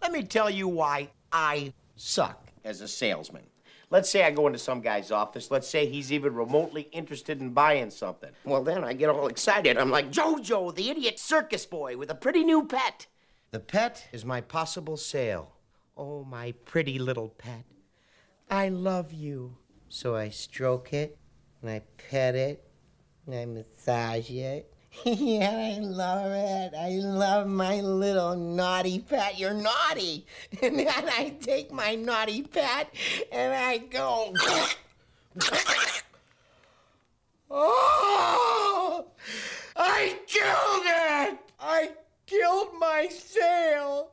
Let me tell you why I suck as a salesman. Let's say I go into some guy's office. Let's say he's even remotely interested in buying something. Well, then I get all excited. I'm like, Jojo, the idiot circus boy with a pretty new pet. The pet is my possible sale. Oh, my pretty little pet. I love you. So I stroke it, and I pet it, and I massage it. Yeah, I love it. I love my little naughty pet. You're naughty. And then I take my naughty pet and I go. Oh! I killed it! I killed my sale.